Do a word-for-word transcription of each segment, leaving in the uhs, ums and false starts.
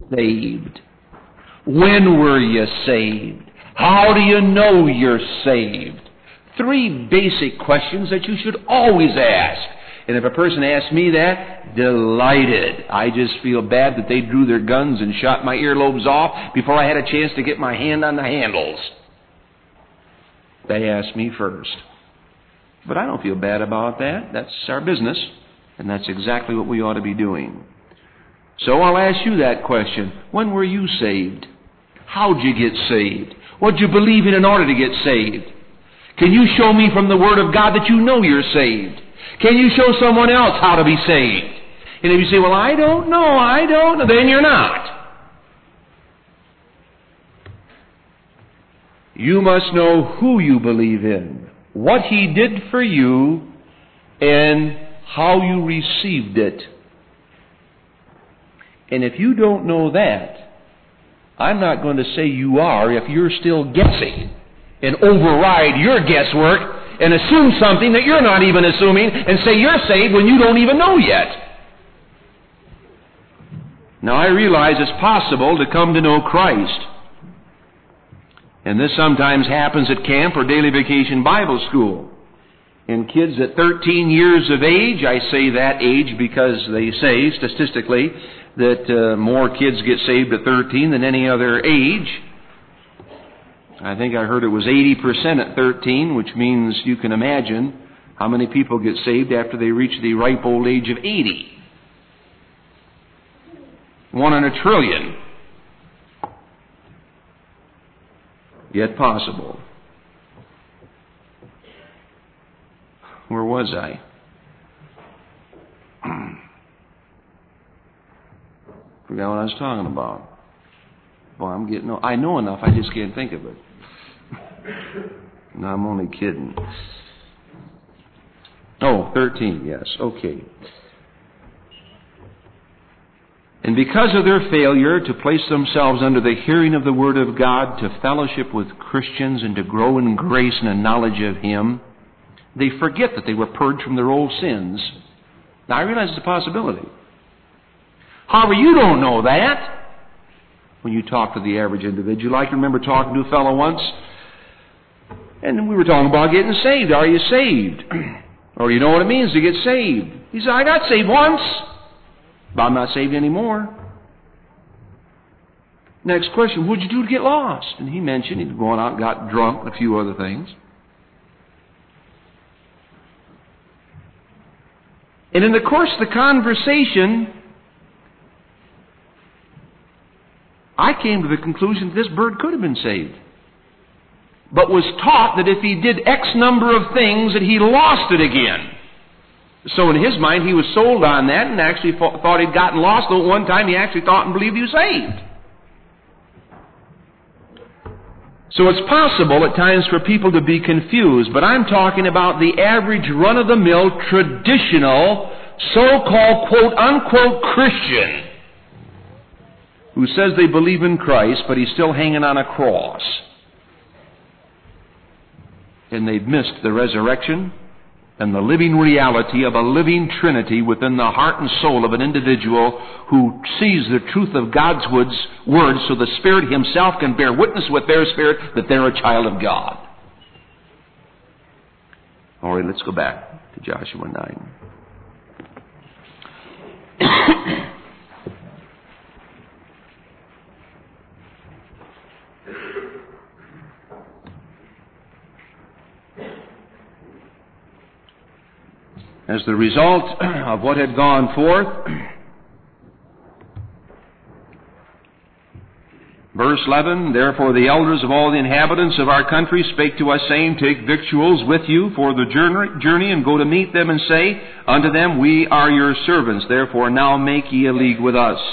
saved? When were you saved? How do you know you're saved? Three basic questions that you should always ask. And if a person asks me that, delighted. I just feel bad that they drew their guns and shot my earlobes off before I had a chance to get my hand on the handles. They asked me first. But I don't feel bad about that. That's our business. And that's exactly what we ought to be doing. So I'll ask you that question. When were you saved? How'd you get saved? What'd you believe in in order to get saved? Can you show me from the Word of God that you know you're saved? Can you show someone else how to be saved? And if you say, well, I don't know, I don't know, then you're not. You must know who you believe in, what He did for you, and how you received it. And if you don't know that, I'm not going to say you are if you're still guessing and override your guesswork and assume something that you're not even assuming and say you're saved when you don't even know yet. Now, I realize it's possible to come to know Christ. And this sometimes happens at camp or daily vacation Bible school. And kids at thirteen years of age, I say that age because they say statistically that uh, more kids get saved at thirteen than any other age. I think I heard it was eighty percent at thirteen, which means you can imagine how many people get saved after they reach the ripe old age of eighty. One in a trillion. Yet possible. Where was I? Forgot what I was talking about. Well, I'm getting. I know enough. I just can't think of it. No, I'm only kidding. Oh, thirteen. Yes. Okay. And because of their failure to place themselves under the hearing of the Word of God, to fellowship with Christians, and to grow in grace and in knowledge of Him, they forget that they were purged from their old sins. Now, I realize it's a possibility. However, you don't know that when you talk to the average individual. I can remember talking to a fellow once, and we were talking about getting saved. Are you saved? Or you know what it means to get saved. He said, I got saved once, but I'm not saved anymore. Next question, what'd you do to get lost? And he mentioned he'd gone out and got drunk and a few other things. And in the course of the conversation, I came to the conclusion that this bird could have been saved, but was taught that if he did X number of things that he lost it again. So in his mind, he was sold on that and actually thought he'd gotten lost, though at one time he actually thought and believed he was saved. So it's possible at times for people to be confused, but I'm talking about the average run-of-the-mill, traditional, so-called quote-unquote Christian who says they believe in Christ, but he's still hanging on a cross. And they've missed the resurrection and the living reality of a living Trinity within the heart and soul of an individual who sees the truth of God's Word so the Spirit Himself can bear witness with their spirit that they're a child of God. All right, let's go back to Joshua nine. As the result of what had gone forth, verse eleven, therefore the elders of all the inhabitants of our country spake to us, saying, take victuals with you for the journey, and go to meet them, and say unto them, we are your servants, therefore now make ye a league with us.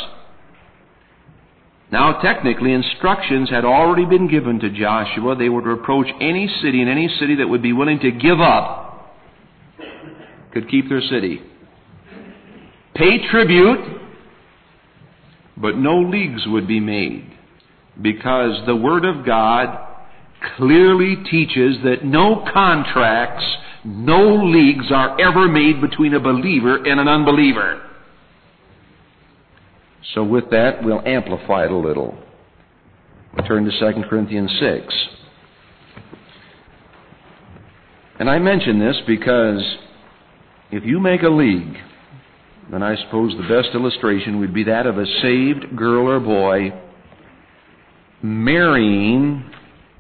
Now technically instructions had already been given to Joshua. They were to approach any city, and any city that would be willing to give up could keep their city. Pay tribute, but no leagues would be made, because the Word of God clearly teaches that no contracts, no leagues are ever made between a believer and an unbeliever. So with that, we'll amplify it a little. We'll turn to Second Corinthians six. And I mention this because if you make a league, then I suppose the best illustration would be that of a saved girl or boy marrying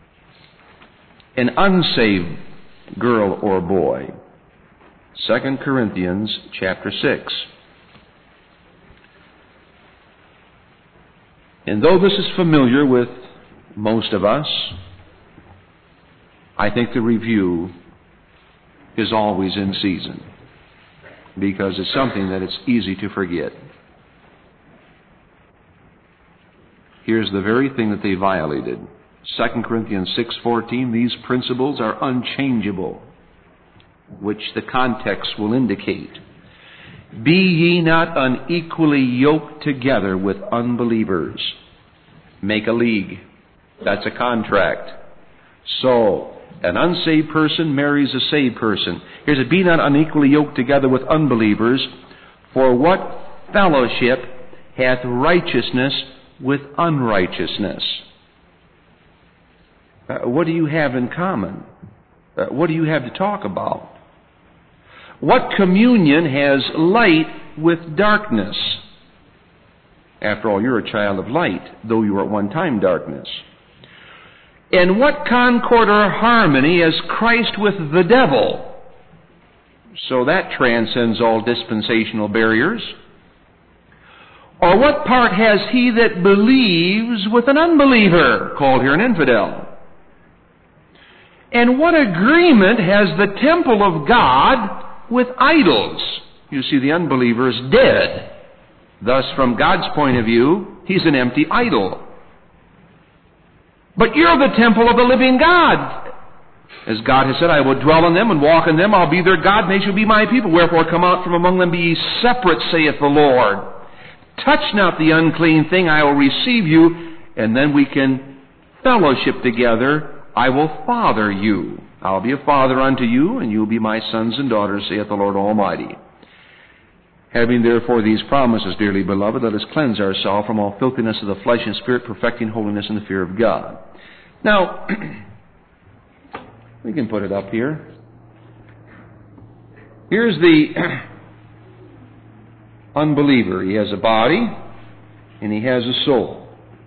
an unsaved girl or boy. Second Corinthians chapter six. And though this is familiar with most of us, I think the review is always in season, because it's something that it's easy to forget. Here's the very thing that they violated. Second Corinthians six fourteen, these principles are unchangeable, which the context will indicate. Be ye not unequally yoked together with unbelievers. Make a league. That's a contract. So, an unsaved person marries a saved person. Here's it, be not unequally yoked together with unbelievers, for what fellowship hath righteousness with unrighteousness? Uh, what do you have in common? Uh, what do you have to talk about? What communion has light with darkness? After all, you're a child of light, though you were at one time darkness. And what concord or harmony has Christ with the devil? So that transcends all dispensational barriers. Or what part has he that believes with an unbeliever, called here an infidel? And what agreement has the temple of God with idols? You see, the unbeliever is dead. Thus, from God's point of view, he's an empty idol. But you're the temple of the living God. As God has said, I will dwell in them and walk in them. I'll be their God, and they shall be my people. Wherefore come out from among them, be ye separate, saith the Lord. Touch not the unclean thing, I will receive you, and then we can fellowship together. I will father you. I'll be a father unto you, and you will be my sons and daughters, saith the Lord Almighty. Having therefore these promises, dearly beloved, let us cleanse ourselves from all filthiness of the flesh and spirit, perfecting holiness in the fear of God. Now, we can put it up here. Here's the unbeliever. He has a body, and he has a soul.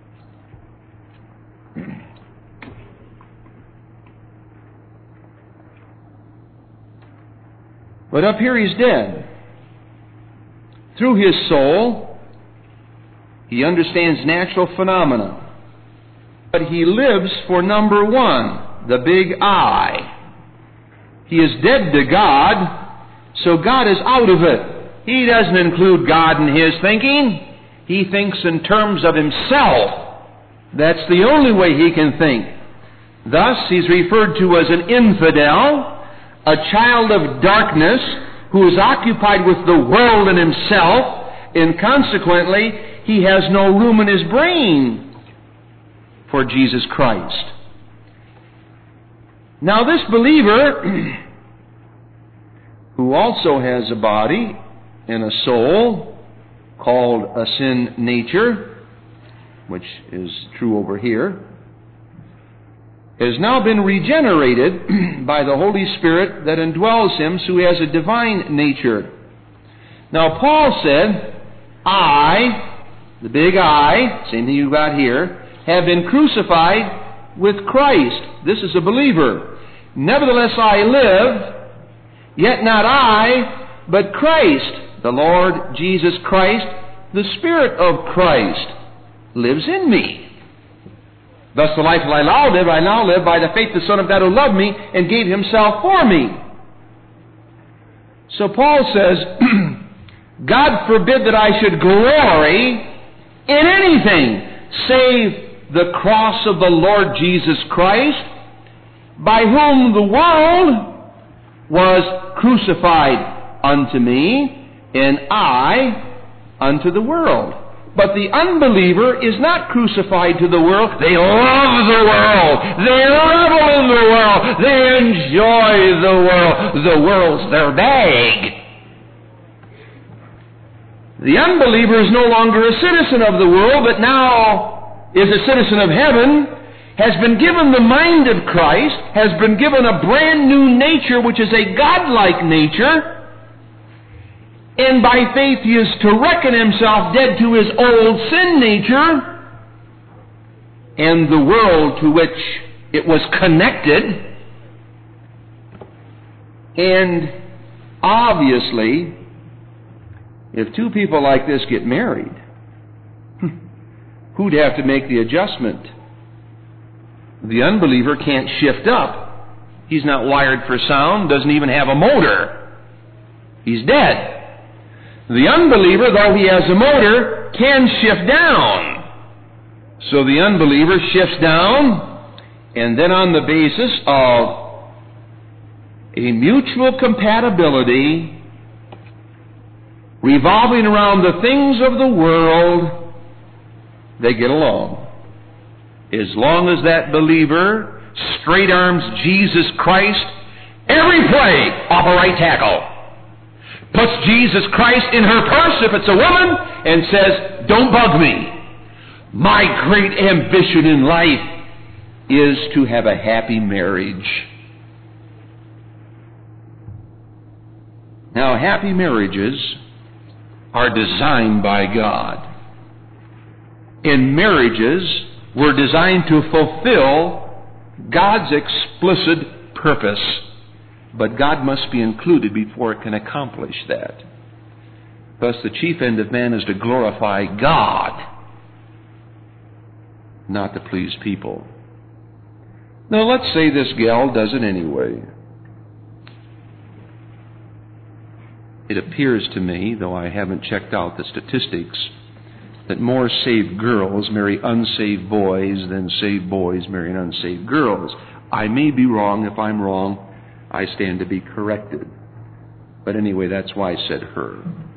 But up here he's dead. Through his soul, he understands natural phenomena. But he lives for number one, the big I. He is dead to God, so God is out of it. He doesn't include God in his thinking. He thinks in terms of himself. That's the only way he can think. Thus, he's referred to as an infidel, a child of darkness, who is occupied with the world and himself, and consequently, he has no room in his brain for Jesus Christ. Now this believer, who also has a body and a soul, called a sin nature, which is true over here, has now been regenerated by the Holy Spirit that indwells him, so he has a divine nature. Now Paul said, I, the big I, same thing you got here, have been crucified with Christ. This is a believer. Nevertheless I live, yet not I, but Christ, the Lord Jesus Christ, the Spirit of Christ, lives in me. Thus the life that I now live, I now live by the faith of the Son of God who loved me and gave himself for me. So Paul says, God forbid that I should glory in anything save the cross of the Lord Jesus Christ, by whom the world was crucified unto me, and I unto the world. But the unbeliever is not crucified to the world. They love the world. They revel in the world. They enjoy the world. The world's their bag. The unbeliever is no longer a citizen of the world, but now is a citizen of heaven, has been given the mind of Christ, has been given a brand new nature, which is a godlike nature, and by faith he is to reckon himself dead to his old sin nature and the world to which it was connected. And obviously, if two people like this get married, who'd have to make the adjustment? The unbeliever can't shift up. He's not wired for sound, doesn't even have a motor. He's dead. The unbeliever, though he has a motor, can shift down. So the unbeliever shifts down, and then on the basis of a mutual compatibility revolving around the things of the world, they get along. As long as that believer straight arms Jesus Christ every play off a right tackle, puts Jesus Christ in her purse if it's a woman, and says, don't bug me. My great ambition in life is to have a happy marriage. Now, happy marriages are designed by God. And marriages were designed to fulfill God's explicit purpose. But God must be included before it can accomplish that. Thus, the chief end of man is to glorify God, not to please people. Now, let's say this gal does it anyway. It appears to me, though I haven't checked out the statistics, that more saved girls marry unsaved boys than saved boys marry unsaved girls. I may be wrong. If I'm wrong, I stand to be corrected. But anyway, that's why I said her.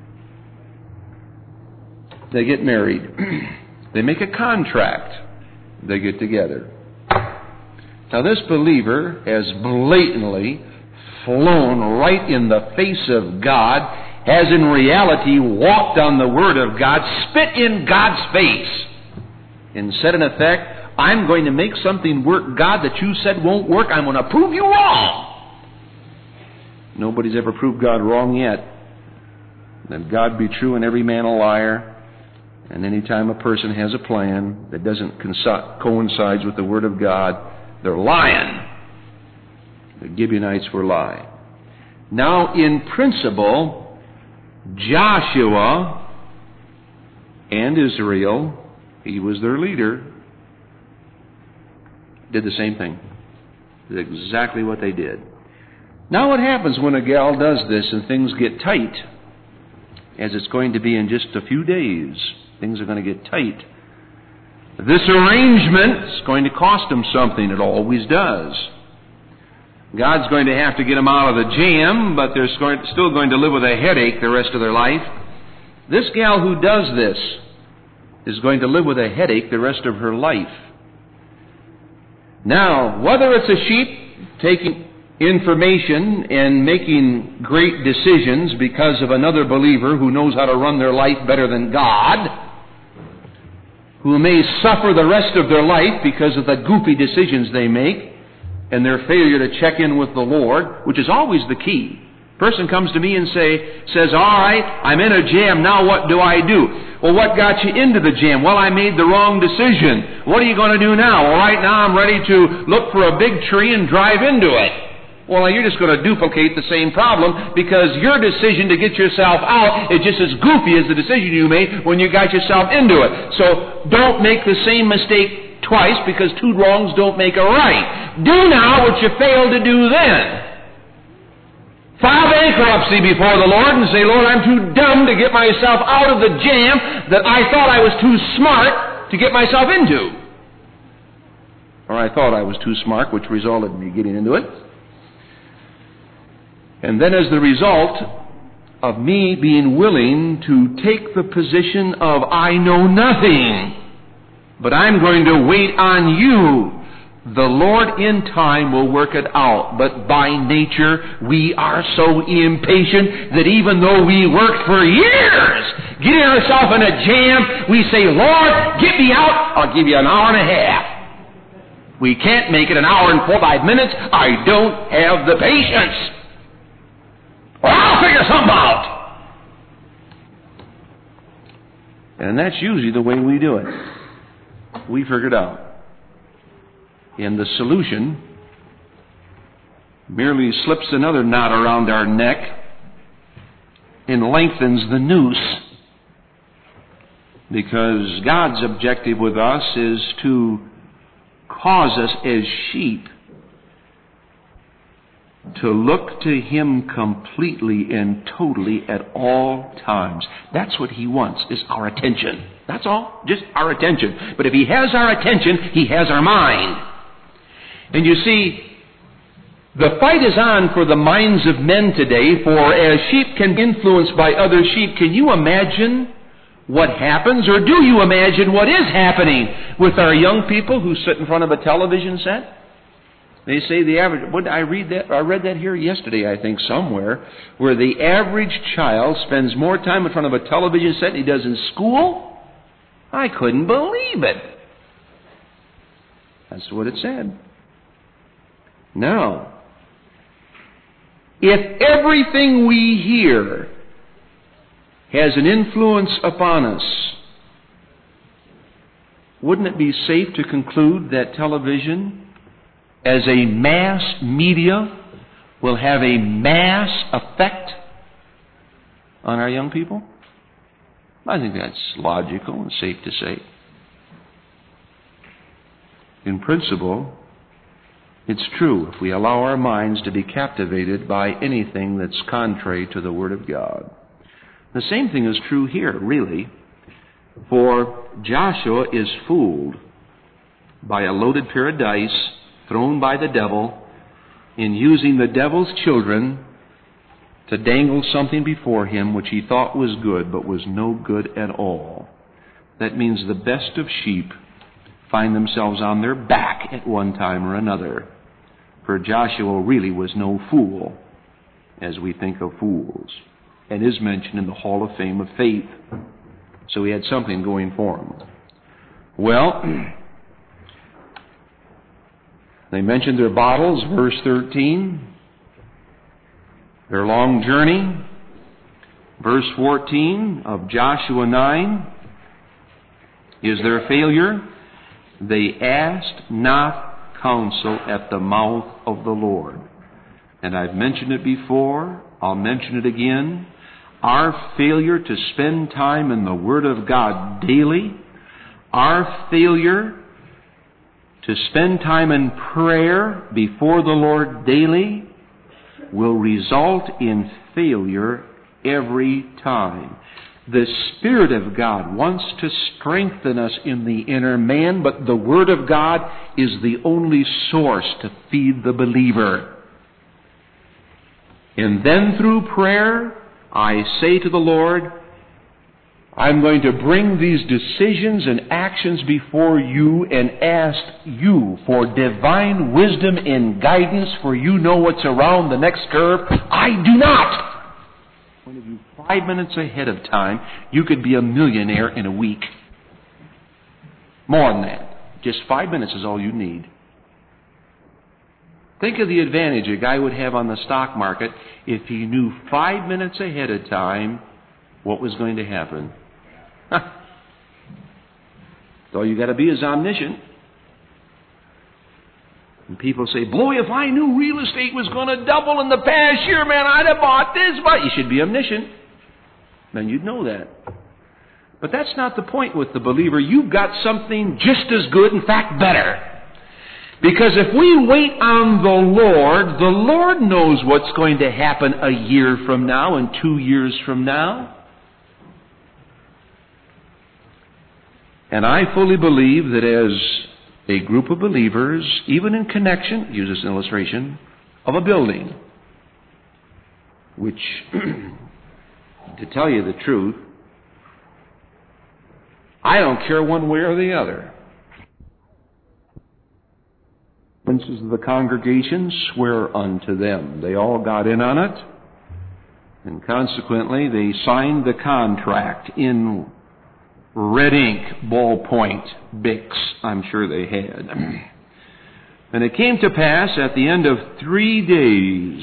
They get married. They make a contract. They get together. Now, this believer has blatantly flown right in the face of God, has in reality walked on the Word of God, spit in God's face, and said in effect, I'm going to make something work, God, that you said won't work. I'm going to prove you wrong. Nobody's ever proved God wrong yet. Let God be true and every man a liar. And any time a person has a plan that doesn't coincide with the Word of God, they're lying. The Gibeonites were lying. Now, in principle, Joshua and Israel, he was their leader, did the same thing. Did exactly what they did. Now, what happens when a gal does this and things get tight, as it's going to be in just a few days? Things are going to get tight. This arrangement is going to cost them something. It always does. God's going to have to get them out of the jam, but they're still going to live with a headache the rest of their life. This gal who does this is going to live with a headache the rest of her life. Now, whether it's a sheep taking information and making great decisions because of another believer who knows how to run their life better than God, who may suffer the rest of their life because of the goofy decisions they make and their failure to check in with the Lord, which is always the key. Person comes to me and say, says, all right, I'm in a jam, now what do I do? Well, what got you into the jam? Well, I made the wrong decision. What are you going to do now? Well, right now I'm ready to look for a big tree and drive into it. Well, you're just going to duplicate the same problem because your decision to get yourself out is just as goofy as the decision you made when you got yourself into it. So don't make the same mistake twice, because two wrongs don't make a right. Do now what you failed to do then. File bankruptcy before the Lord and say, Lord, I'm too dumb to get myself out of the jam that I thought I was too smart to get myself into. Or I thought I was too smart, which resulted in me getting into it. And then as the result of me being willing to take the position of I know nothing, but I'm going to wait on you, the Lord in time will work it out. But by nature, we are so impatient that even though we worked for years get ourselves in a jam, we say, Lord, get me out, I'll give you an hour and a half. We can't make it an hour and forty-five minutes. I don't have the patience. Well, I'll figure something out. And that's usually the way we do it. We figure it out. And the solution merely slips another knot around our neck and lengthens the noose. Because God's objective with us is to cause us as sheep to look to Him completely and totally at all times. That's what He wants, is our attention. That's all. Just our attention. But if He has our attention, He has our mind. And you see, the fight is on for the minds of men today, for as sheep can be influenced by other sheep, can you imagine what happens, or do you imagine what is happening with our young people who sit in front of a television set? They say the average, what, I read that, I read that here yesterday, I think, somewhere, where the average child spends more time in front of a television set than he does in school? I couldn't believe it. That's what it said. Now, if everything we hear has an influence upon us, wouldn't it be safe to conclude that television, as a mass media, will have a mass effect on our young people? I think that's logical and safe to say. In principle, it's true if we allow our minds to be captivated by anything that's contrary to the Word of God. The same thing is true here, really, for Joshua is fooled by a loaded pair of dice thrown by the devil in using the devil's children to dangle something before him which he thought was good but was no good at all. That means the best of sheep find themselves on their back at one time or another. For Joshua really was no fool, as we think of fools, and is mentioned in the Hall of Fame of Faith. So he had something going for him. Well, they mentioned their battles, verse thirteen. Their long journey, verse fourteen of Joshua nine, is their failure. They asked not counsel at the mouth of the Lord. And I've mentioned it before, I'll mention it again. Our failure to spend time in the Word of God daily, our failure to spend time in prayer before the Lord daily, will result in failure every time. The Spirit of God wants to strengthen us in the inner man, but the Word of God is the only source to feed the believer. And then through prayer, I say to the Lord, I'm going to bring these decisions and actions before you and ask you for divine wisdom and guidance, for you know what's around the next curve. I do not. When you five minutes ahead of time, you could be a millionaire in a week. More than that. Just five minutes is all you need. Think of the advantage a guy would have on the stock market if he knew five minutes ahead of time what was going to happen. So all you got to be is omniscient. And people say, boy, if I knew real estate was going to double in the past year, man, I'd have bought this. But you should be omniscient. Then you'd know that. But that's not the point with the believer. You've got something just as good, in fact, better. Because if we wait on the Lord, the Lord knows what's going to happen a year from now and two years from now. And I fully believe that as a group of believers, even in connection, use this as an illustration, of a building, which, to tell you the truth, I don't care one way or the other. Princes of the congregation swear unto them. They all got in on it. And consequently, they signed the contract in red ink, ballpoint, Bics, I'm sure they had. And it came to pass at the end of three days,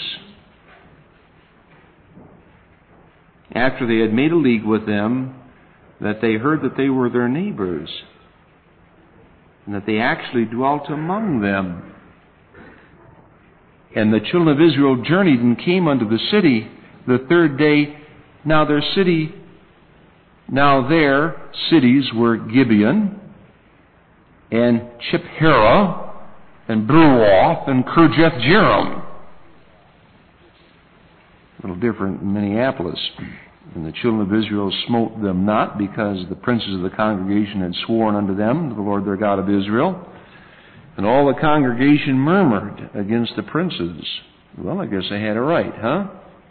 after they had made a league with them, that they heard that they were their neighbors, and that they actually dwelt among them. And the children of Israel journeyed and came unto the city the third day. Now their city, now their cities were Gibeon, and Chiphera, and Beeroth, and Kirjath-jearim. A little different in Minneapolis. And the children of Israel smote them not, because the princes of the congregation had sworn unto them, to the Lord their God of Israel. And all the congregation murmured against the princes. Well, I guess they had it right, huh?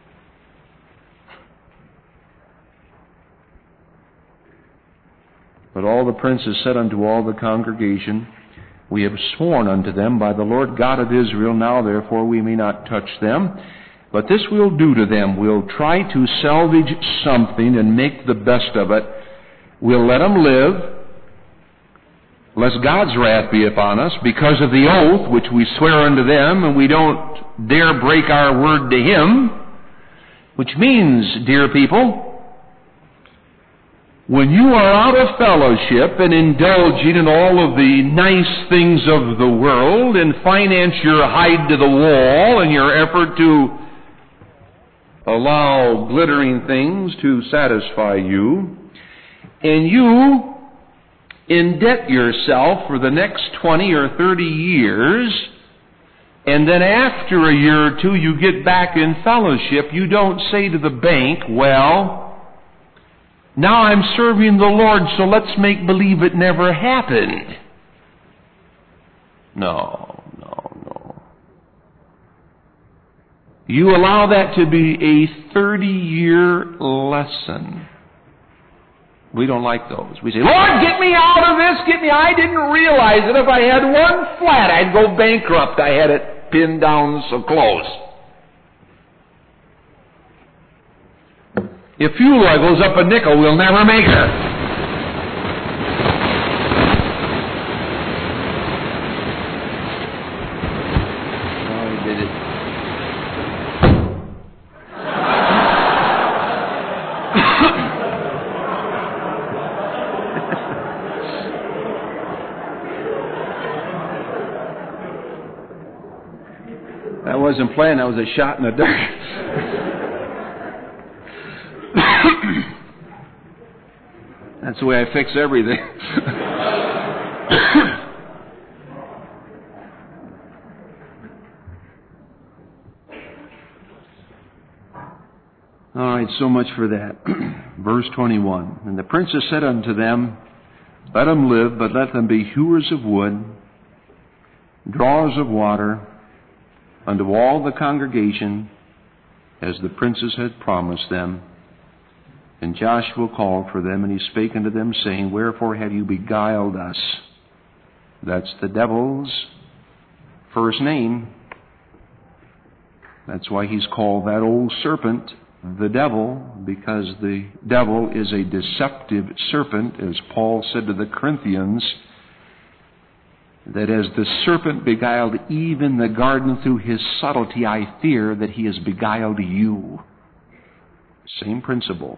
But all the princes said unto all the congregation, We have sworn unto them by the Lord God of Israel, now therefore we may not touch them. But this we'll do to them. We'll try to salvage something and make the best of it. We'll let them live, lest God's wrath be upon us, because of the oath which we swear unto them, and we don't dare break our word to Him. Which means, dear people, when you are out of fellowship and indulging in all of the nice things of the world and finance your hide to the wall in your effort to allow glittering things to satisfy you, and you indebt yourself for the next twenty or thirty years, and then after a year or two you get back in fellowship, you don't say to the bank, well, now I'm serving the Lord, so let's make believe it never happened. No, no, no. You allow that to be a thirty-year lesson. We don't like those. We say, Lord, get me out of this, get me. I didn't realize that if I had one flat, I'd go bankrupt. I had it pinned down so close. If fuel oil goes up a nickel, we'll never make her. That wasn't planned. That was a shot in the dark. That's the way I fix everything. All right, so much for that. Verse twenty-one. And the princess said unto them, Let them live, but let them be hewers of wood, drawers of water, unto all the congregation, as the princes had promised them. And Joshua called for them, and he spake unto them, saying, Wherefore have you beguiled us? That's the devil's first name. That's why he's called that old serpent the devil, because the devil is a deceptive serpent, as Paul said to the Corinthians, that as the serpent beguiled Eve in the garden through his subtlety, I fear that he has beguiled you. Same principle.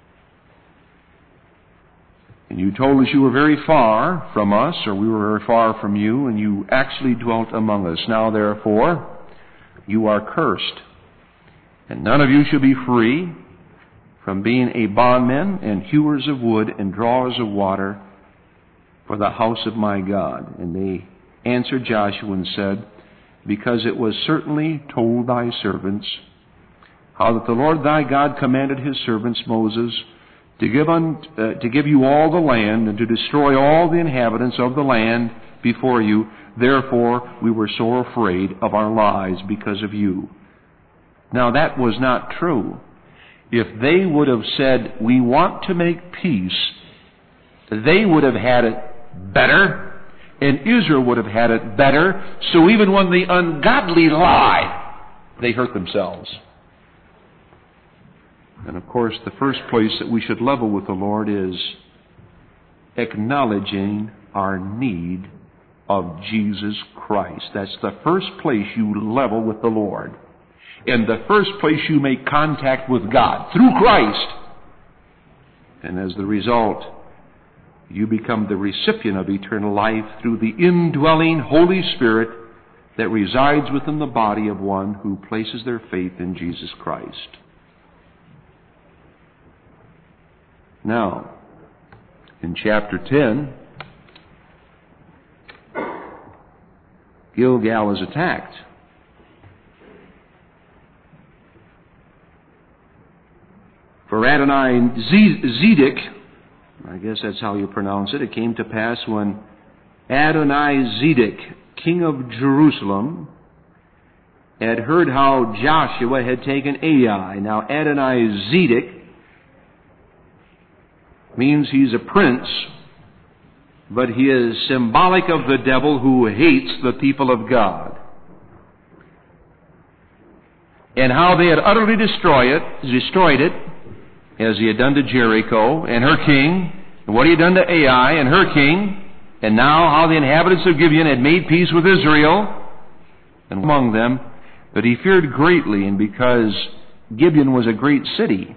And you told us you were very far from us, or we were very far from you, and you actually dwelt among us. Now, therefore, you are cursed, and none of you shall be free from being a bondman and hewers of wood and drawers of water for the house of my God. And they answered Joshua and said, Because it was certainly told thy servants, how that the Lord thy God commanded his servants Moses to give, un, uh, to give you all the land, and to destroy all the inhabitants of the land before you. Therefore we were sore afraid of our lives because of you. Now that was not true. If they would have said, we want to make peace, they would have had it better, and Israel would have had it better. So even when the ungodly lie, they hurt themselves. And of course, the first place that we should level with the Lord is acknowledging our need of Jesus Christ. That's the first place you level with the Lord. And the first place you make contact with God, through Christ. And as the result, you become the recipient of eternal life through the indwelling Holy Spirit that resides within the body of one who places their faith in Jesus Christ. Now, in chapter ten, Gilgal is attacked. For Adoni-Zedek, I guess that's how you pronounce it, it came to pass when Adoni-Zedek, king of Jerusalem, had heard how Joshua had taken Ai. Now, Adoni-Zedek means he's a prince, but he is symbolic of the devil who hates the people of God. And how they had utterly destroyed it, destroyed it, as he had done to Jericho and her king, and what he had done to Ai and her king, and now how the inhabitants of Gibeon had made peace with Israel, and among them, but he feared greatly, and because Gibeon was a great city,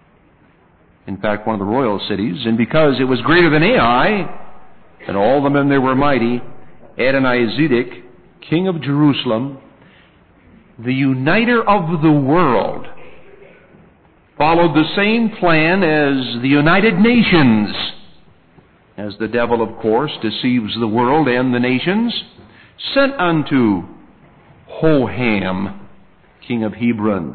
in fact, one of the royal cities, and because it was greater than Ai, and all the men there were mighty, Adoni-Zedek, king of Jerusalem, the uniter of the world, followed the same plan as the United Nations, as the devil, of course, deceives the world and the nations, sent unto Hoham, king of Hebron,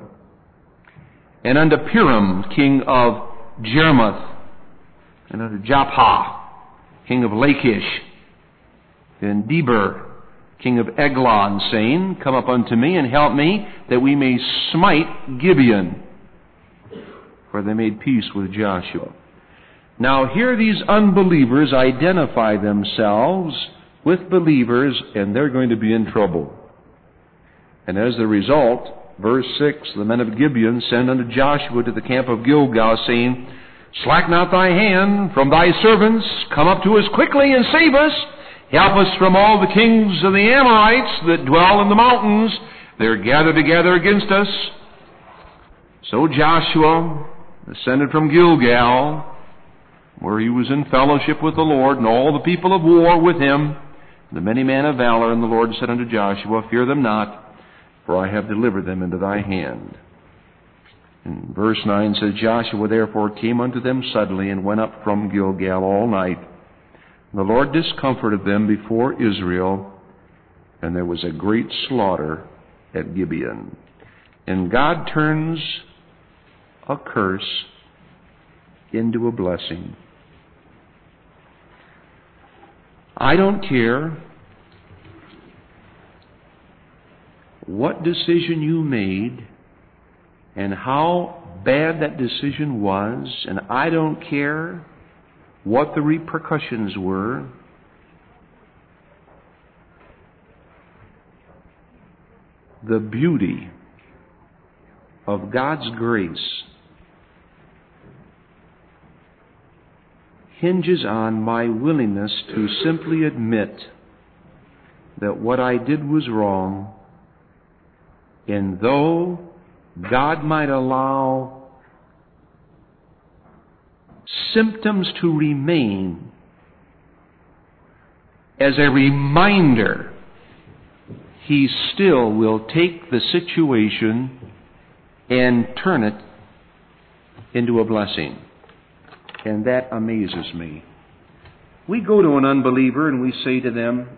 and unto Piram, king of Jermuth, and unto Japhah, king of Lachish, and Deber, king of Eglon, saying, Come up unto me and help me, that we may smite Gibeon. For they made peace with Joshua. Now here these unbelievers identify themselves with believers, and they're going to be in trouble. And as the result, verse six, the men of Gibeon send unto Joshua to the camp of Gilgal, saying, Slack not thy hand from thy servants, come up to us quickly and save us. Help us from all the kings of the Amorites that dwell in the mountains. They're gathered together against us. So Joshua ascended from Gilgal, where he was in fellowship with the Lord, and all the people of war with him, the many men of valor. And the Lord said unto Joshua, Fear them not, for I have delivered them into thy hand. And verse nine says, Joshua therefore came unto them suddenly, and went up from Gilgal all night. And the Lord discomforted them before Israel, and there was a great slaughter at Gibeon. And God turns a curse into a blessing. I don't care what decision you made and how bad that decision was, and I don't care what the repercussions were. The beauty of God's grace hinges on my willingness to simply admit that what I did was wrong, and though God might allow symptoms to remain as a reminder, He still will take the situation and turn it into a blessing. And that amazes me. We go to an unbeliever and we say to them,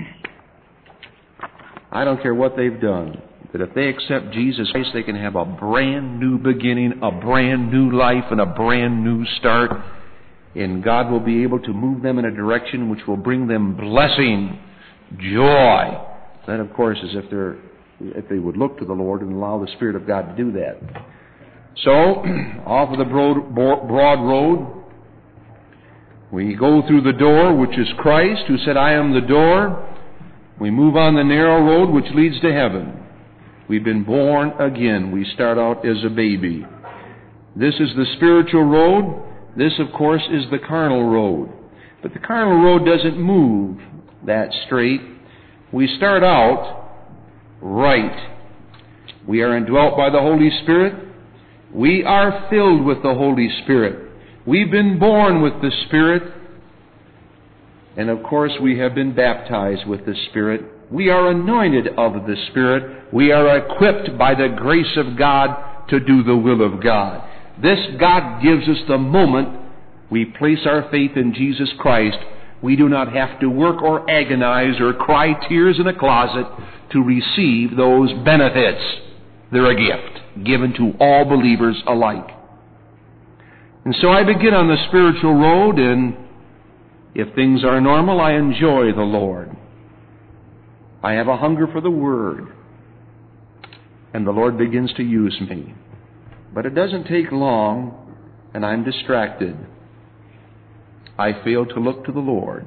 I don't care what they've done, that if they accept Jesus Christ, they can have a brand new beginning, a brand new life, and a brand new start. And God will be able to move them in a direction which will bring them blessing, joy. That, of course, is if they're if they would look to the Lord and allow the Spirit of God to do that. So, off of the broad, broad road, we go through the door, which is Christ, who said, I am the door. We move on the narrow road, which leads to heaven. We've been born again. We start out as a baby. This is the spiritual road. This, of course, is the carnal road. But the carnal road doesn't move that straight. We start out right. We are indwelt by the Holy Spirit. We are filled with the Holy Spirit. We've been born with the Spirit. And of course, we have been baptized with the Spirit. We are anointed of the Spirit. We are equipped by the grace of God to do the will of God. This God gives us the moment we place our faith in Jesus Christ. We do not have to work or agonize or cry tears in a closet to receive those benefits. They're a gift given to all believers alike. And so I begin on the spiritual road, and if things are normal, I enjoy the Lord. I have a hunger for the Word, and the Lord begins to use me. But it doesn't take long, and I'm distracted. I fail to look to the Lord.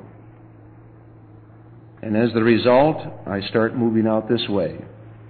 And as the result, I start moving out this way.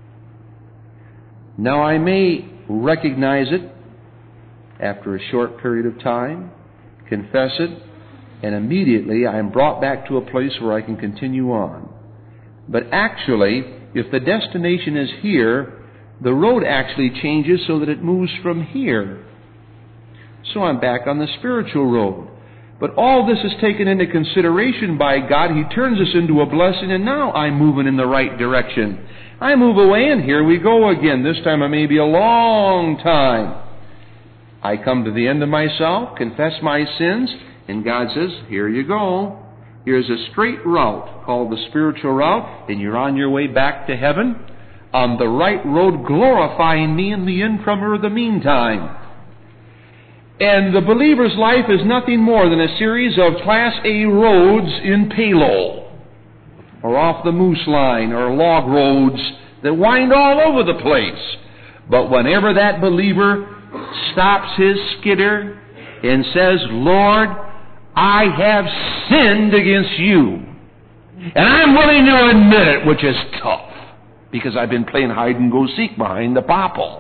Now, I may recognize it after a short period of time, confess it, and immediately I am brought back to a place where I can continue on. But actually, if the destination is here, the road actually changes so that it moves from here. So I'm back on the spiritual road. But all this is taken into consideration by God. He turns us into a blessing, and now I'm moving in the right direction. I move away, and here we go again. This time it may be a long time. I come to the end of myself, confess my sins, and God says, here you go. Here's a straight route called the spiritual route, and you're on your way back to heaven on the right road, glorifying me in the interim or the meantime. And the believer's life is nothing more than a series of Class A roads in Palo, or off the Moose Line, or log roads that wind all over the place. But whenever that believer stops his skidder and says, Lord, I have sinned against you, and I'm willing to admit it, which is tough, because I've been playing hide-and-go-seek behind the popple.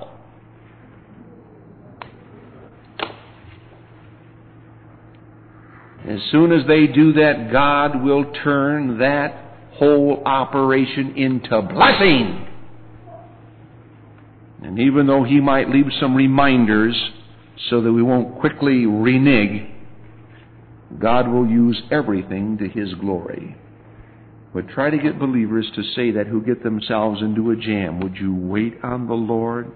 As soon as they do that, God will turn that whole operation into blessing. And even though He might leave some reminders so that we won't quickly renege, God will use everything to His glory. But try to get believers to say that who get themselves into a jam. Would you wait on the Lord?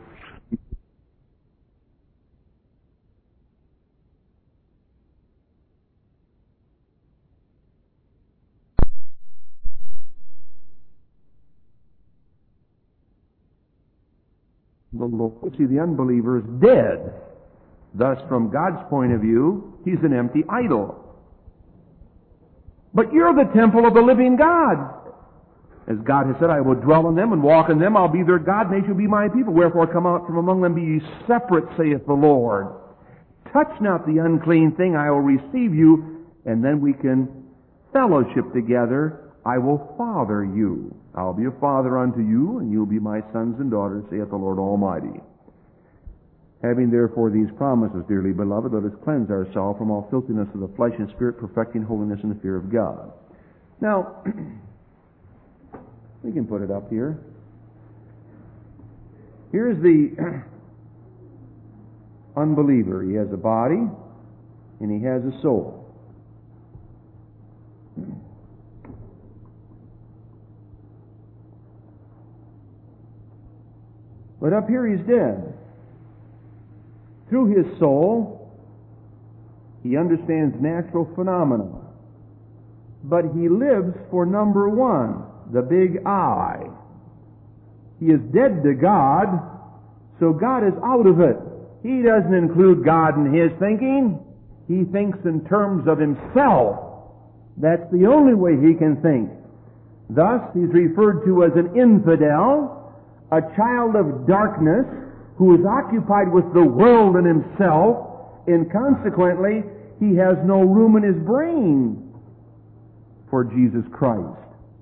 The Lord. See, the unbeliever is dead. Thus, from God's point of view, he's an empty idol. But you're the temple of the living God. As God has said, I will dwell in them and walk in them. I'll be their God, and they shall be my people. Wherefore come out from among them, be ye separate, saith the Lord. Touch not the unclean thing, I will receive you, and then we can fellowship together. I will father you. I'll be a father unto you, and you'll be my sons and daughters, saith the Lord Almighty. Having therefore these promises, dearly beloved, let us cleanse ourselves from all filthiness of the flesh and spirit, perfecting holiness in the fear of God. Now, we can put it up here. Here's the unbeliever. He has a body, and he has a soul. But up here he's dead. Through his soul, he understands natural phenomena. But he lives for number one, the big I. He is dead to God, so God is out of it. He doesn't include God in his thinking. He thinks in terms of himself. That's the only way he can think. Thus, he's referred to as an infidel, a child of darkness who is occupied with the world and himself, and consequently, he has no room in his brain for Jesus Christ.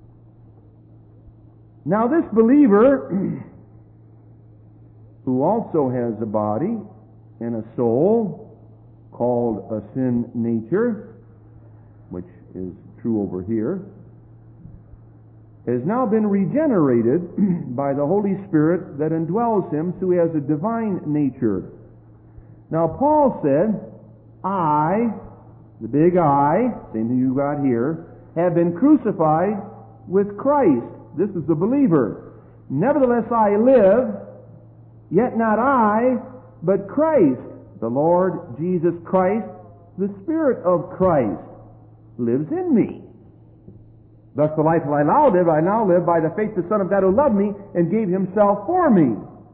Now, this believer, who also has a body, and a soul called a sin nature, which is true over here, has now been regenerated by the Holy Spirit that indwells him, so he has a divine nature. Now Paul said, I, the big I, same thing you got here, have been crucified with Christ. This is the believer. Nevertheless I live, yet not I, but Christ, the Lord Jesus Christ, the Spirit of Christ, lives in me. Thus the life that I now live, I now live by the faith of the Son of God who loved me and gave himself for me.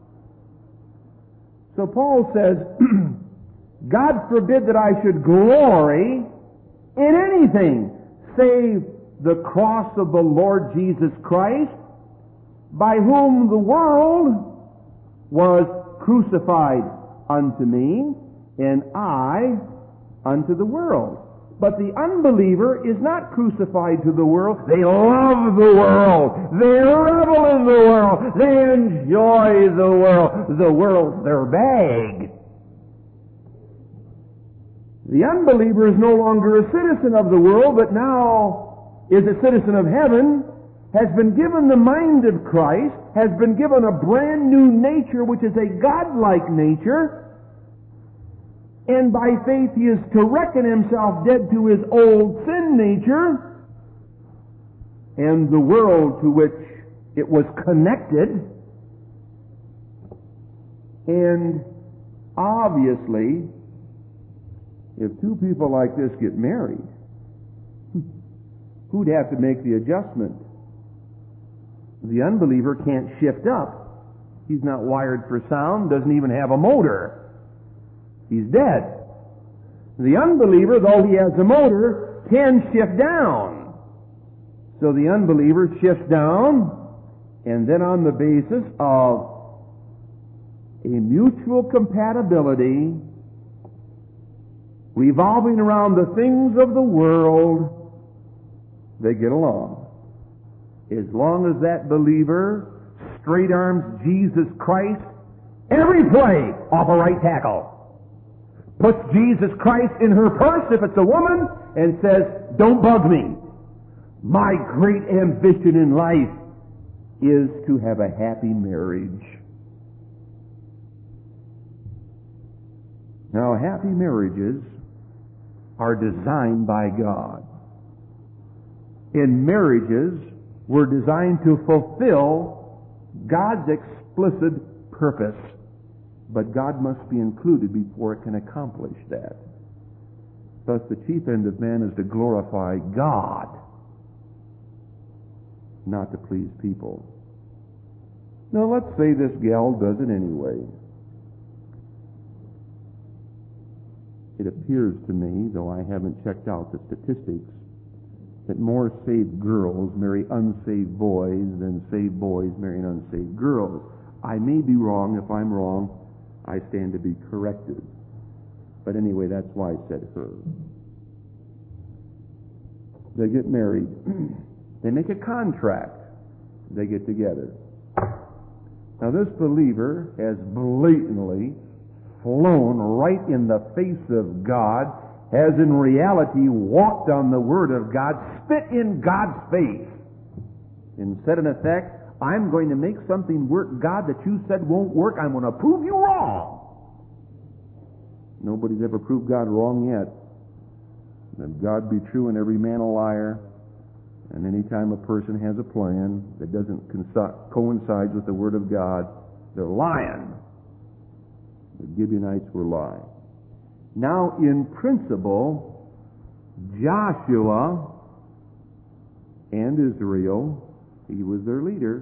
So Paul says, God forbid that I should glory in anything save the cross of the Lord Jesus Christ, by whom the world was crucified unto me, and I unto the world. But the unbeliever is not crucified to the world. They love the world. They revel in the world. They enjoy the world. The world's their bag. The unbeliever is no longer a citizen of the world, but now is a citizen of heaven, has been given the mind of Christ, has been given a brand new nature, which is a godlike nature, and by faith he is to reckon himself dead to his old sin nature and the world to which it was connected. And obviously, if two people like this get married, who'd have to make the adjustment? The unbeliever can't shift up. He's not wired for sound, doesn't even have a motor. He's dead. The unbeliever, though he has a motor, can shift down. So the unbeliever shifts down, and then on the basis of a mutual compatibility, revolving around the things of the world, they get along. As long as that believer straight arms Jesus Christ every play off a right tackle, puts Jesus Christ in her purse if it's a woman, and says, don't bug me. My great ambition in life is to have a happy marriage. Now, happy marriages are designed by God. And marriages were designed to fulfill God's explicit purpose. But God must be included before it can accomplish that. Thus, the chief end of man is to glorify God, not to please people. Now, let's say this gal does it anyway. It appears to me, though I haven't checked out the statistics, that more saved girls marry unsaved boys than saved boys marry unsaved girls. I may be wrong. If I'm wrong, I stand to be corrected. But anyway, that's why I said her. They get married. They make a contract. They get together. Now this believer has blatantly flown right in the face of God, has in reality walked on the Word of God, spit in God's face, and said in effect, I'm going to make something work, God, that you said won't work. I'm going to prove you wrong. Nobody's ever proved God wrong yet. Let God be true and every man a liar. And any time a person has a plan that doesn't coincide with the Word of God, they're lying. The Gibeonites were lying. Now, in principle, Joshua and Israel, he was their leader,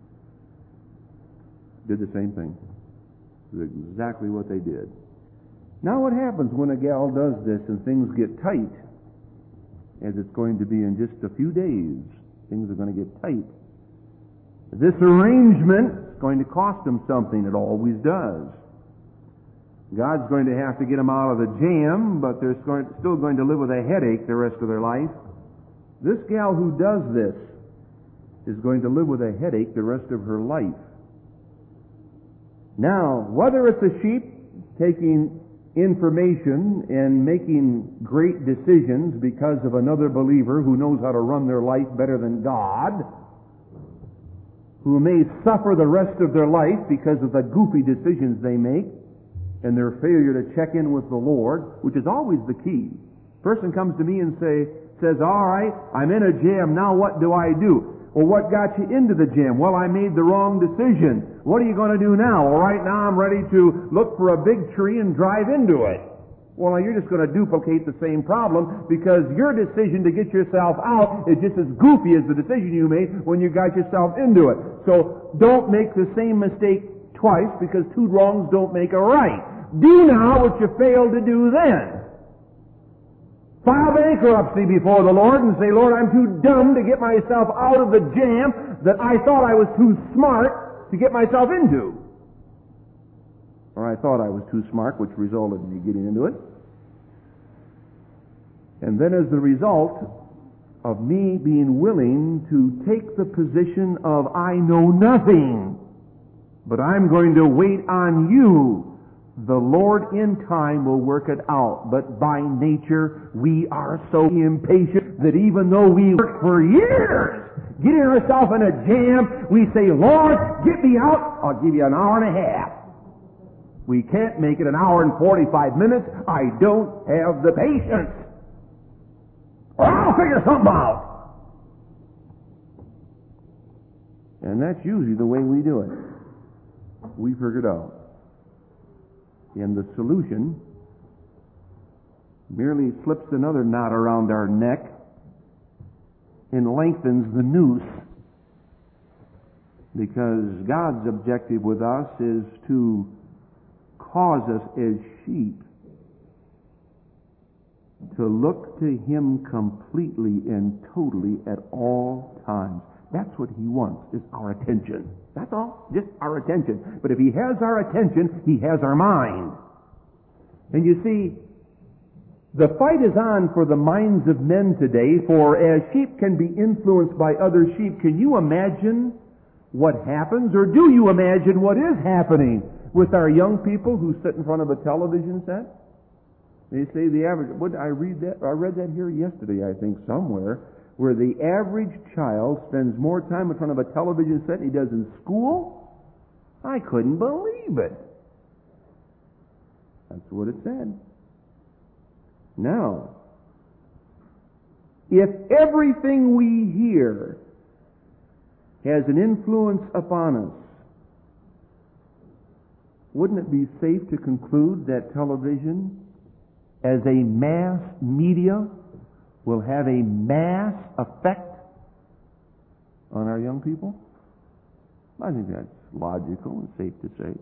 did the same thing. Did exactly what they did. Now what happens when a gal does this and things get tight, as it's going to be in just a few days? Things are going to get tight. This arrangement is going to cost them something. It always does. God's going to have to get them out of the jam, but they're still going to live with a headache the rest of their life. This gal who does this is going to live with a headache the rest of her life. Now, whether it's a sheep taking information and making great decisions because of another believer who knows how to run their life better than God, who may suffer the rest of their life because of the goofy decisions they make and their failure to check in with the Lord, which is always the key. Person comes to me and say, says, all right, I'm in a jam, now what do I do? Well, what got you into the jam? Well, I made the wrong decision. What are you going to do now? Well, right now I'm ready to look for a big tree and drive into it. Well, now you're just going to duplicate the same problem because your decision to get yourself out is just as goofy as the decision you made when you got yourself into it. So don't make the same mistake twice because two wrongs don't make a right. Do now what you failed to do then. File bankruptcy before the Lord and say, Lord, I'm too dumb to get myself out of the jam that I thought I was too smart to get myself into. Or I thought I was too smart, which resulted in me getting into it. And then as the result of me being willing to take the position of I know nothing, but I'm going to wait on you, the Lord in time will work it out. But by nature, we are so impatient that even though we work for years, getting ourselves in a jam, we say, Lord, get me out, I'll give you an hour and a half. We can't make it an hour and forty-five minutes. I don't have the patience. Or I'll figure something out. And that's usually the way we do it. We figure it out. And the solution merely slips another knot around our neck and lengthens the noose. Because God's objective with us is to cause us as sheep to look to Him completely and totally at all times. That's what He wants, is our attention. That's all, just our attention. But if He has our attention, He has our mind. And you see, the fight is on for the minds of men today, for as sheep can be influenced by other sheep, can you imagine what happens, or do you imagine what is happening with our young people who sit in front of a television set? They say the average, what, I read that, I read that here yesterday, I think, somewhere, where the average child spends more time in front of a television set than he does in school? I couldn't believe it. That's what it said. Now, if everything we hear has an influence upon us, wouldn't it be safe to conclude that television, as a mass media, will have a mass effect on our young people? I think that's logical and safe to say.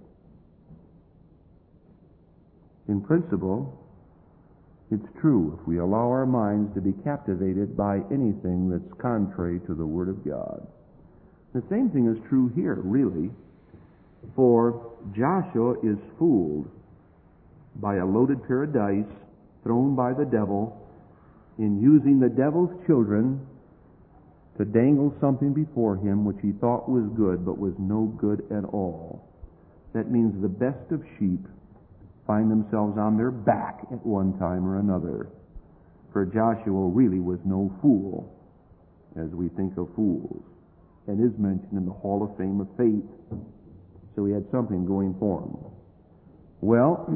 In principle, it's true if we allow our minds to be captivated by anything that's contrary to the Word of God. The same thing is true here, really, for Joshua is fooled by a loaded pair of dice thrown by the devil in using the devil's children to dangle something before him which he thought was good but was no good at all. That means the best of sheep find themselves on their back at one time or another. For Joshua really was no fool, as we think of fools, and is mentioned in the Hall of Fame of Faith. So he had something going for him. Well,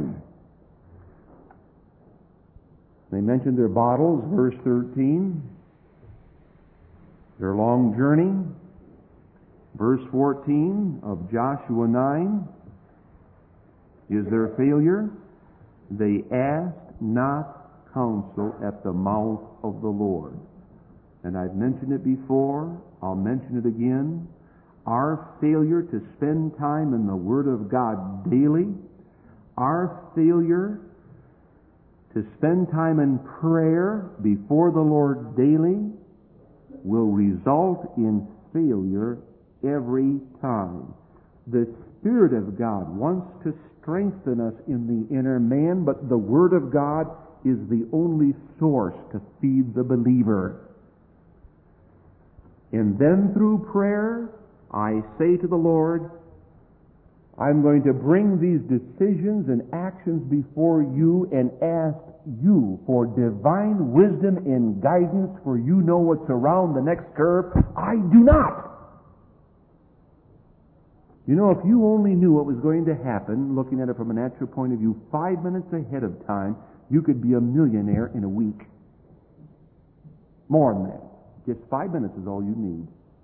they mentioned their bottles, verse thirteen. Their long journey, verse fourteen of Joshua nine, is their failure. They asked not counsel at the mouth of the Lord. And I've mentioned it before, I'll mention it again. Our failure to spend time in the Word of God daily, our failure to spend time in prayer before the Lord daily, will result in failure every time. The Spirit of God wants to strengthen us in the inner man, but the Word of God is the only source to feed the believer. And then through prayer, I say to the Lord, I'm going to bring these decisions and actions before you and ask you for divine wisdom and guidance, for you know what's around the next curve. I do not. You know, if you only knew what was going to happen, looking at it from a natural point of view, five minutes ahead of time, you could be a millionaire in a week. More than that. Just five minutes is all you need.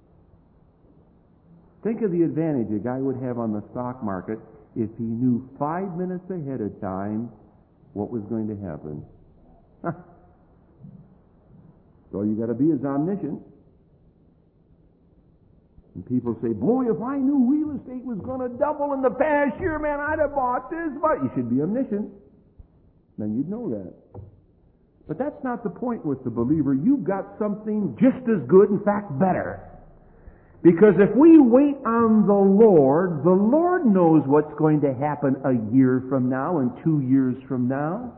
Think of the advantage a guy would have on the stock market if he knew five minutes ahead of time what was going to happen. So you got to be as omniscient. And people say, boy, if I knew real estate was going to double in the past year, man, I'd have bought this. But you should be omniscient. Then you'd know that. But that's not the point with the believer. You've got something just as good, in fact, better. Because if we wait on the Lord, the Lord knows what's going to happen a year from now and two years from now.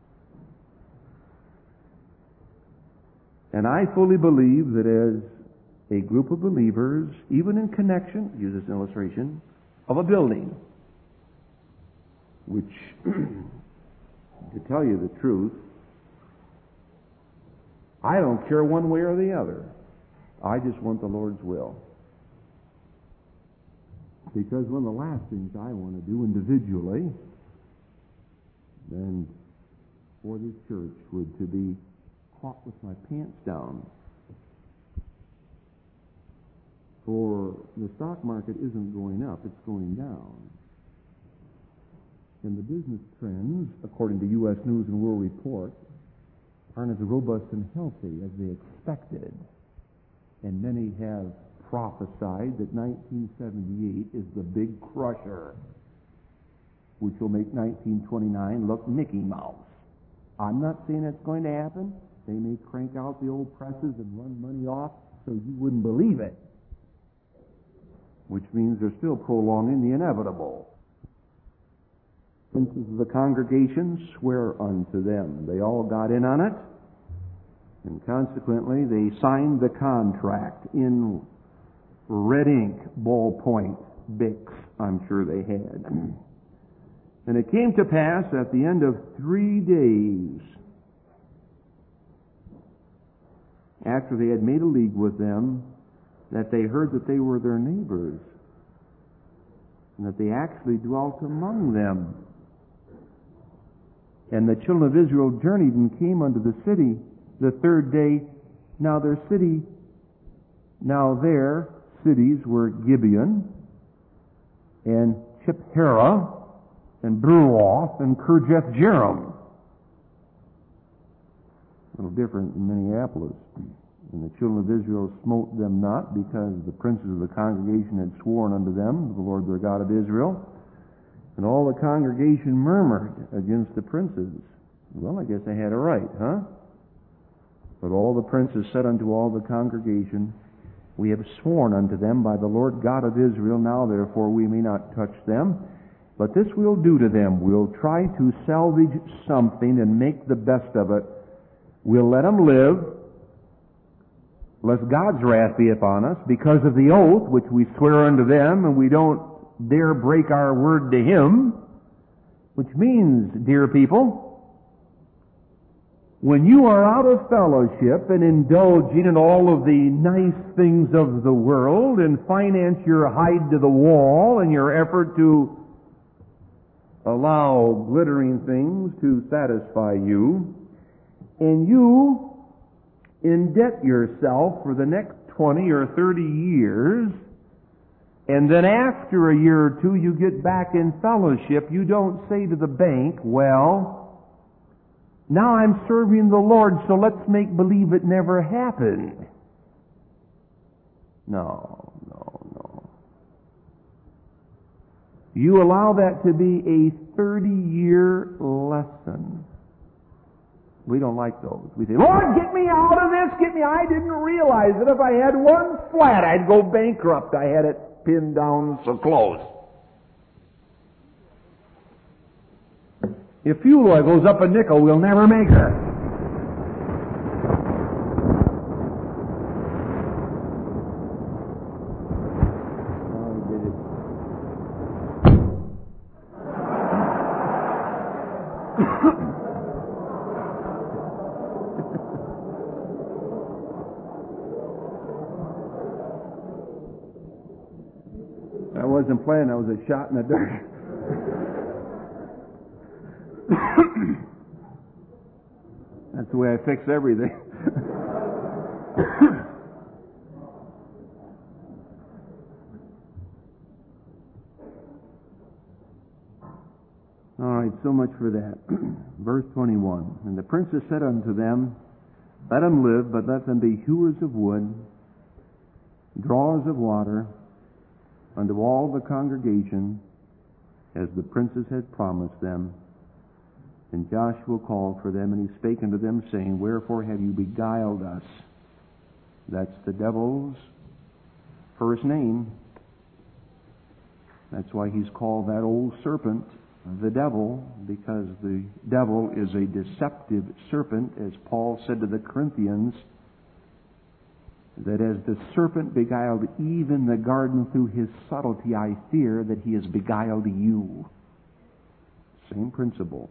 And I fully believe that as a group of believers, even in connection, use this illustration, of a building, which, to tell you the truth, I don't care one way or the other. I just want the Lord's will. Because one of the last things I want to do individually, and for this church, would to be caught with my pants down. For the stock market isn't going up, it's going down. And the business trends, according to U S News and World Report, aren't as robust and healthy as they expected. And many have prophesied that nineteen seventy-eight is the big crusher, which will make nineteen twenty-nine look Mickey Mouse. I'm not saying it's going to happen. They may crank out the old presses and run money off so you wouldn't believe it, which means they're still prolonging the inevitable. Princes of the congregation swear unto them. They all got in on it, and consequently they signed the contract in red ink, ballpoint, Bics, I'm sure they had. And it came to pass at the end of three days, after they had made a league with them, that they heard that they were their neighbors, and that they actually dwelt among them. And the children of Israel journeyed and came unto the city the third day. Now their city, now their cities were Gibeon, and Chiphera, and Beeroth, and Kirjath-Jearim. A little different in Minneapolis. And the children of Israel smote them not, because the princes of the congregation had sworn unto them, the Lord their God of Israel. And all the congregation murmured against the princes. Well, I guess they had a right, huh? But all the princes said unto all the congregation, we have sworn unto them by the Lord God of Israel, now therefore we may not touch them. But this we'll do to them. We'll try to salvage something and make the best of it. We'll let them live, lest God's wrath be upon us, because of the oath which we swear unto them, and we don't dare break our word to Him. Which means, dear people, when you are out of fellowship and indulging in all of the nice things of the world and finance your hide to the wall in your effort to allow glittering things to satisfy you, and you indebt yourself for the next twenty or thirty years, and then after a year or two you get back in fellowship, you don't say to the bank, well, now I'm serving the Lord, so let's make believe it never happened. No, no, no. You allow that to be a thirty-year lesson. We don't like those. We say, Lord, get me out of this, get me. I didn't realize that if I had one flat, I'd go bankrupt. I had it pinned down so close. If fuel oil goes up a nickel, we'll never make her. wasn't playing. That was a shot in the dark. That's the way I fix everything. All right, so much for that. Verse twenty-one. And the princess said unto them, Let them live, but let them be hewers of wood, drawers of water, unto all the congregation, as the princess had promised them. And Joshua called for them, and he spake unto them, saying, Wherefore have you beguiled us? That's the devil's first name. That's why he's called that old serpent the devil, because the devil is a deceptive serpent, as Paul said to the Corinthians, that as the serpent beguiled Eve in the garden through his subtlety, I fear that he has beguiled you. Same principle.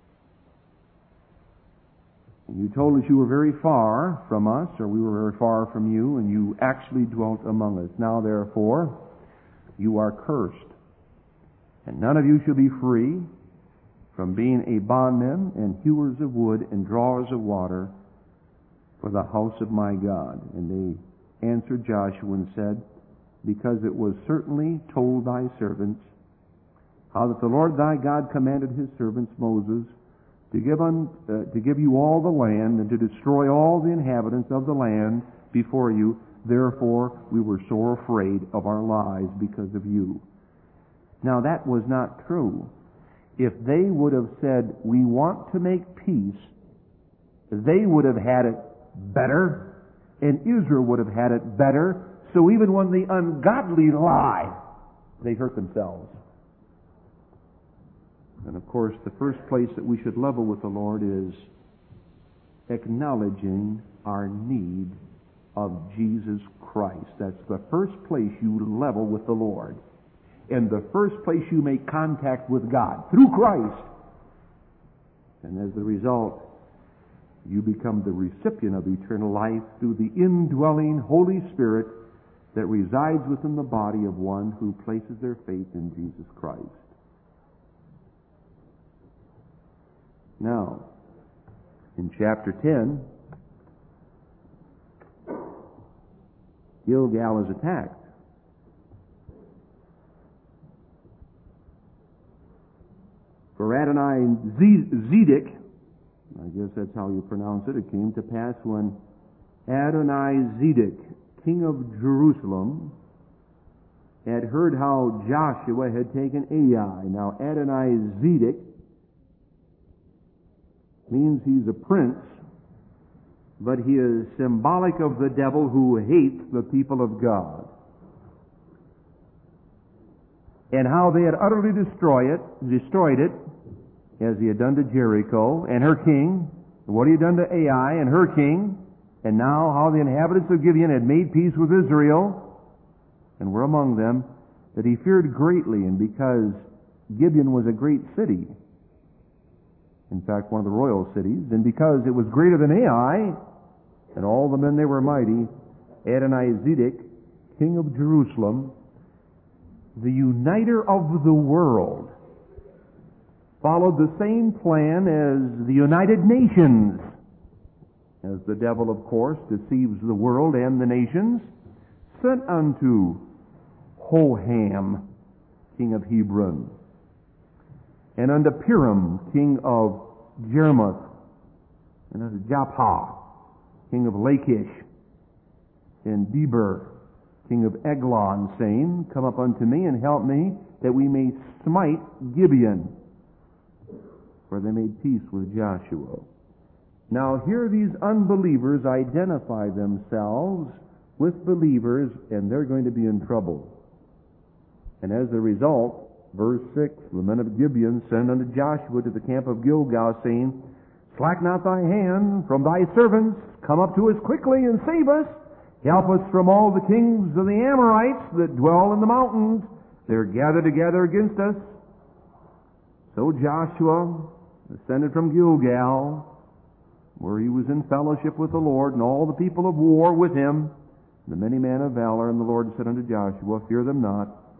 You told us you were very far from us, or we were very far from you, and you actually dwelt among us. Now, therefore, you are cursed. And none of you shall be free from being a bondman and hewers of wood and drawers of water for the house of my God. And they answered Joshua and said, Because it was certainly told thy servants, how that the Lord thy God commanded his servants Moses to give, un, uh, to give you all the land and to destroy all the inhabitants of the land before you. Therefore we were sore afraid of our lives because of you. Now that was not true. If they would have said, we want to make peace, they would have had it better, and Israel would have had it better. So even when the ungodly lie, they hurt themselves. And of course, the first place that we should level with the Lord is acknowledging our need of Jesus Christ. That's the first place you level with the Lord. And the first place you make contact with God, through Christ. And as a result, you become the recipient of eternal life through the indwelling Holy Spirit that resides within the body of one who places their faith in Jesus Christ. Now, in chapter ten, Gilgal is attacked. For Adoni-Zedek, I guess that's how you pronounce it, it came to pass when Adoni-Zedek, king of Jerusalem, had heard how Joshua had taken Ai. Now, Adoni-Zedek means he's a prince, but he is symbolic of the devil who hates the people of God. And how they had utterly destroyed it, destroyed it, as he had done to Jericho and her king, and what he had done to Ai and her king, and now how the inhabitants of Gibeon had made peace with Israel, and were among them, that he feared greatly, and because Gibeon was a great city, in fact one of the royal cities, and because it was greater than Ai, and all the men they were mighty, Adoni-Zedek, king of Jerusalem, the uniter of the world, followed the same plan as the United Nations. As the devil, of course, deceives the world and the nations, sent unto Hoham, king of Hebron, and unto Piram, king of Jarmuth, and unto Japhah, king of Lachish, and Deber, king of Eglon, saying, Come up unto me and help me, that we may smite Gibeon. For they made peace with Joshua. Now here these unbelievers identify themselves with believers, and they're going to be in trouble. And as a result, verse six, the men of Gibeon send unto Joshua to the camp of Gilgal, saying, Slack not thy hand from thy servants, come up to us quickly and save us. Help us from all the kings of the Amorites that dwell in the mountains. They're gathered together against us. So Joshua ascended from Gilgal, where he was in fellowship with the Lord, and all the people of war with him, the many men of valor. And the Lord said unto Joshua, Fear them not,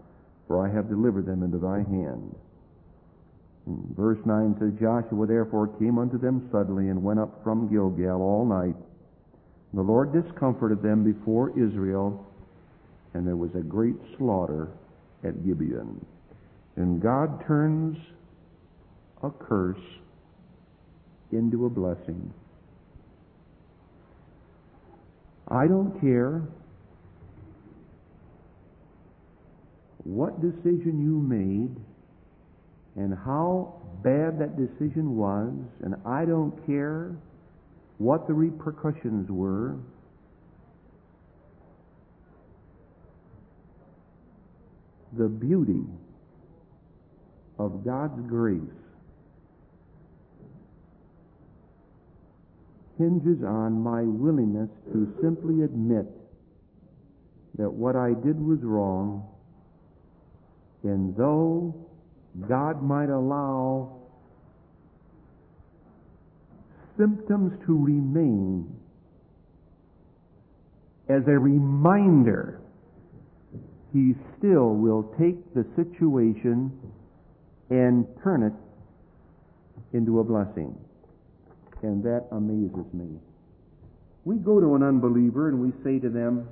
for I have delivered them into thy hand. And verse nine says, Joshua therefore came unto them suddenly, and went up from Gilgal all night. And the Lord discomforted them before Israel, and there was a great slaughter at Gibeon. And God turns a curse into a blessing. I don't care what decision you made and how bad that decision was, and I don't care what the repercussions were. The beauty of God's grace hinges on my willingness to simply admit that what I did was wrong, and though God might allow symptoms to remain as a reminder, He still will take the situation and turn it into a blessing. And that amazes me. We go to an unbeliever and we say to them,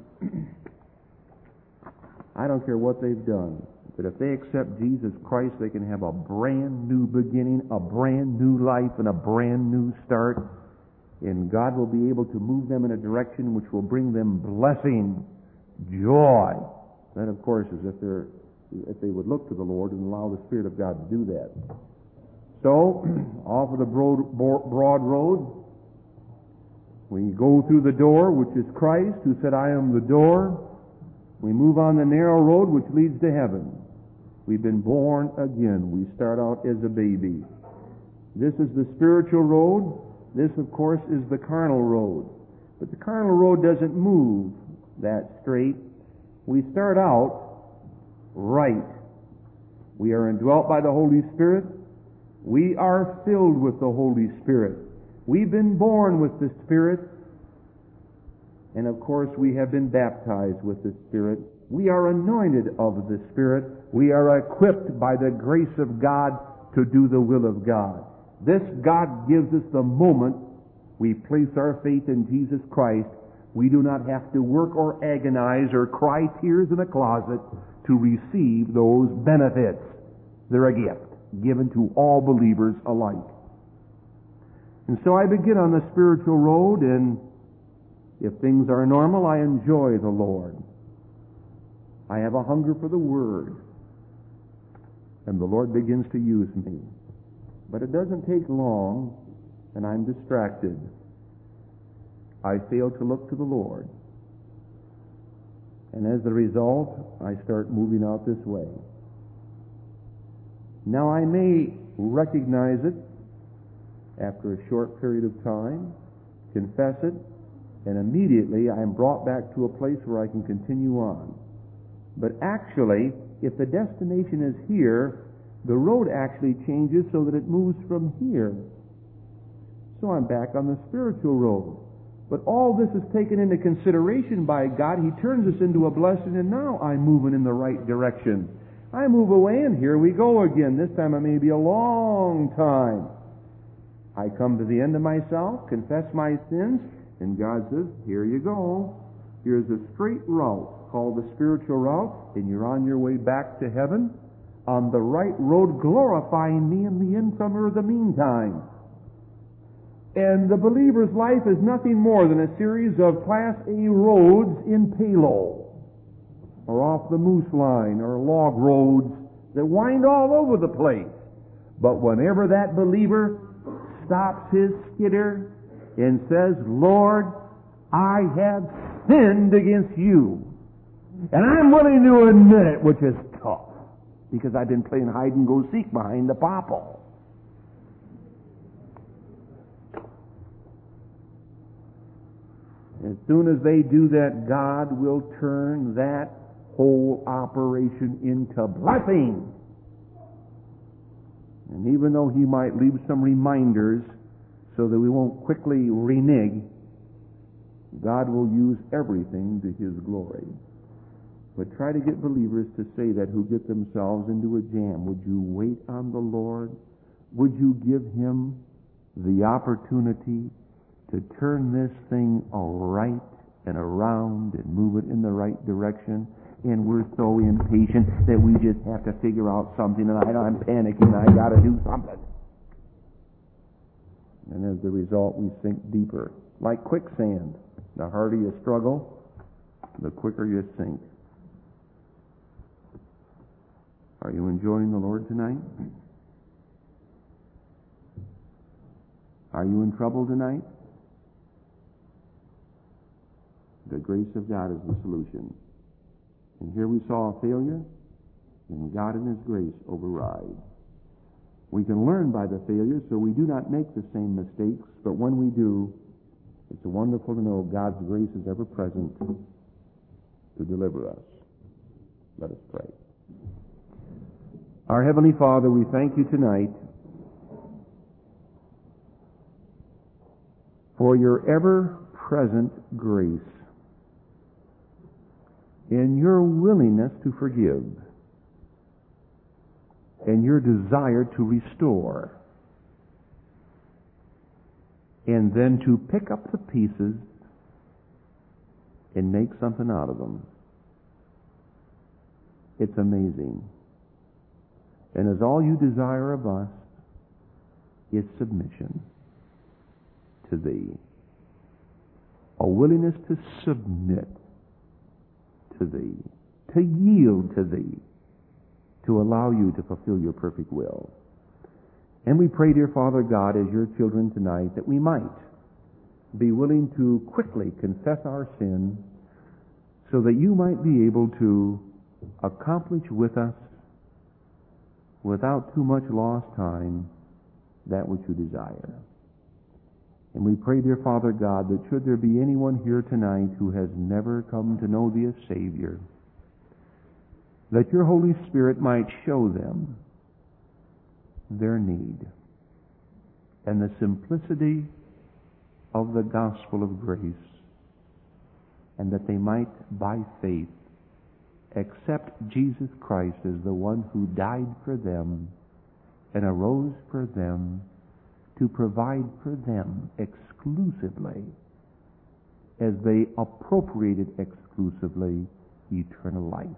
I don't care what they've done, but if they accept Jesus Christ, they can have a brand new beginning, a brand new life, and a brand new start. And God will be able to move them in a direction which will bring them blessing, joy. That, of course, is if they're if they would look to the Lord and allow the Spirit of God to do that. So, off of the broad, broad road, we go through the door, which is Christ, who said, I am the door. We move on the narrow road, which leads to heaven. We've been born again. We start out as a baby. This is the spiritual road. This, of course, is the carnal road. But the carnal road doesn't move that straight. We start out right. We are indwelt by the Holy Spirit. We are filled with the Holy Spirit. We've been born with the Spirit. And of course, we have been baptized with the Spirit. We are anointed of the Spirit. We are equipped by the grace of God to do the will of God. This God gives us the moment we place our faith in Jesus Christ. We do not have to work or agonize or cry tears in a closet to receive those benefits. They're a gift given to all believers alike. And so I begin on the spiritual road, and if things are normal, I enjoy the Lord. I have a hunger for the Word, and the Lord begins to use me. But it doesn't take long, and I'm distracted. I fail to look to the Lord. And as a result, I start moving out this way. Now I may recognize it after a short period of time, confess it, and immediately I am brought back to a place where I can continue on. But actually, if the destination is here, the road actually changes so that it moves from here. So I'm back on the spiritual road. But all this is taken into consideration by God. He turns us into a blessing, and now I'm moving in the right direction. I move away, and here we go again. This time it may be a long time. I come to the end of myself, confess my sins, and God says, here you go. Here's a straight route called the spiritual route, and you're on your way back to heaven on the right road, glorifying me in the interim or the meantime. And the believer's life is nothing more than a series of Class A roads in Palo, or off the Moose Line, or log roads that wind all over the place. But whenever that believer stops his skidder and says, Lord, I have sinned against you, and I'm willing to admit it, which is tough, because I've been playing hide and go seek behind the popple. As soon as they do that, God will turn that whole operation into blessing. And even though He might leave some reminders so that we won't quickly renege, God will use everything to His glory. But try to get believers to say that who get themselves into a jam. Would you wait on the Lord? Would you give Him the opportunity to turn this thing right and around and move it in the right direction? And we're so impatient that we just have to figure out something, and I, I'm panicking, I got to do something. And as a result, we sink deeper. Like quicksand. The harder you struggle, the quicker you sink. Are you enjoying the Lord tonight? Are you in trouble tonight? The grace of God is the solution. And here we saw a failure, and God in His grace override. We can learn by the failure so we do not make the same mistakes, but when we do, it's wonderful to know God's grace is ever present to deliver us. Let us pray. Our Heavenly Father, we thank You tonight for Your ever-present grace and Your willingness to forgive and Your desire to restore and then to pick up the pieces and make something out of them. It's amazing. And as all You desire of us is submission to Thee, a willingness to submit to Thee, to yield to Thee, to allow You to fulfill Your perfect will. And we pray, dear Father God, as Your children tonight, that we might be willing to quickly confess our sin so that You might be able to accomplish with us, without too much lost time, that which You desire. And we pray, dear Father God, that should there be anyone here tonight who has never come to know Thee as Savior, that Your Holy Spirit might show them their need and the simplicity of the gospel of grace, and that they might, by faith, accept Jesus Christ as the one who died for them and arose for them to provide for them exclusively, as they appropriated exclusively eternal life.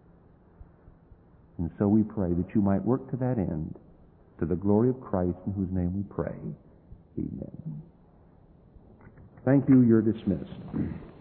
And so we pray that You might work to that end, to the glory of Christ, in whose name we pray. Amen. Thank you. You're dismissed.